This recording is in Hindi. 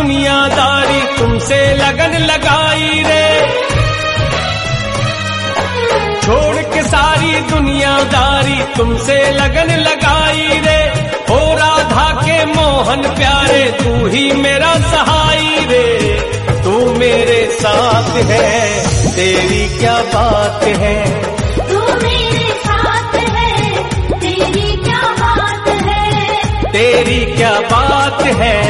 दुनियादारी तुमसे लगन लगाई रे, छोड़ के सारी दुनियादारी तुमसे लगन लगाई रे। ओ राधा के मोहन प्यारे तू ही मेरा सहाई रे, तू मेरे साथ है तेरी क्या बात है, तू मेरे साथ है तेरी क्या बात है, तेरी क्या बात है,